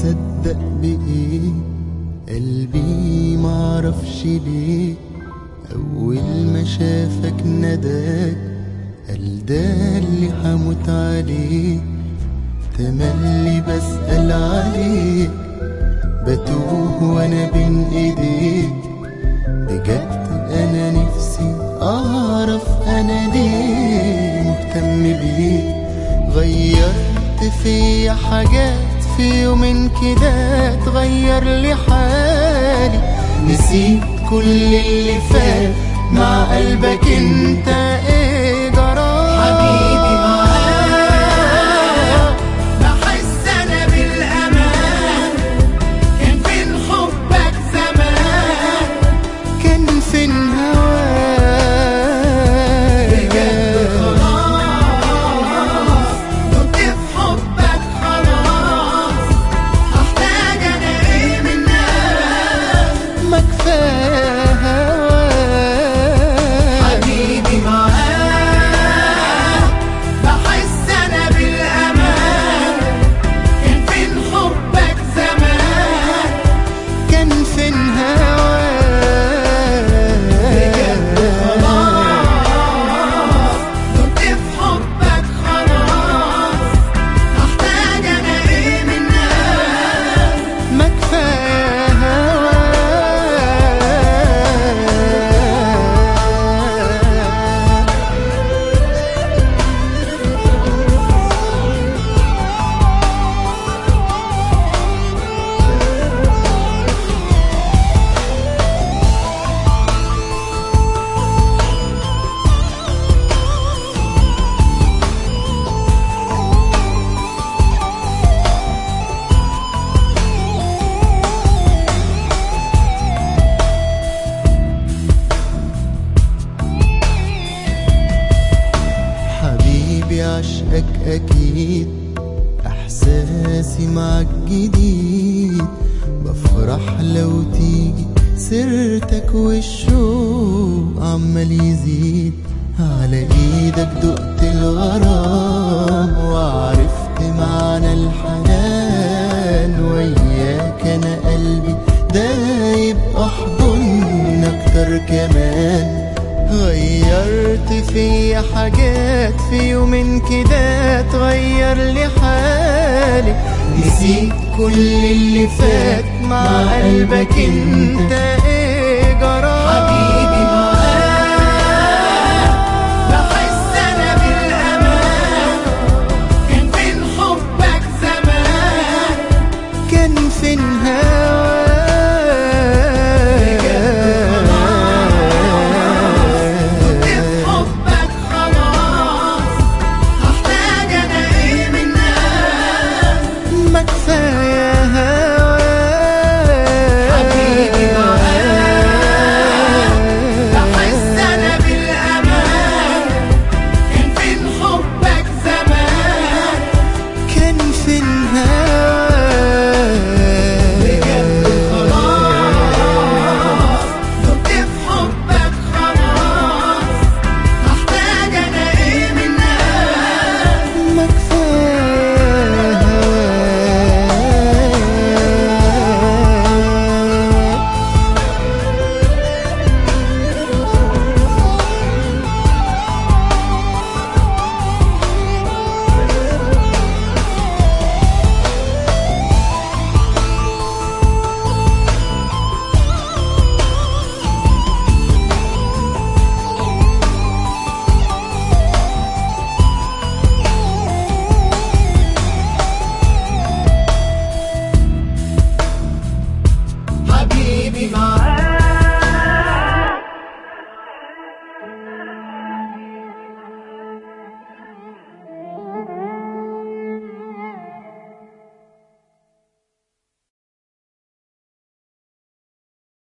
صدق بإيه قلبي معرفش ليه أول ما شافك نداك قال ده اللي حموت عليه. تملي بسأل عليك بتوه وانا بين ايديك بجد انا نفسي اعرف انا ليه مهتم بيك. غيرت في حاجات في يومين كده تغير لي حالي نسيت كل اللي فات مع قلبك انت ايه جرى حبيبي معاك بحس انا بالامان كان فين حبك زمان كان فين هواك بجد خلاص دمت في حبك خلاص هحتاج انا ايه منك ما كفايه هواك حبيبي معاك بحس انا بالامان كان فين حبك زمان كان فين بجد خلاص دمت في حبك خلاص هحتاج انا ايه منك ما كفايه هواك. حبيبي عشقك أكيد إحساسي معك جديد بفرح لو تيجي سيرتك والشوق عمال يزيد على إيدك دقت الغرام وعرفت معنى الحنان وياك أنا قلبي دايب أحضن أكتر كمان. غيرت في حاجات في يومين كده تغير لي حالي نسيت كل اللي فات مع قلبك انت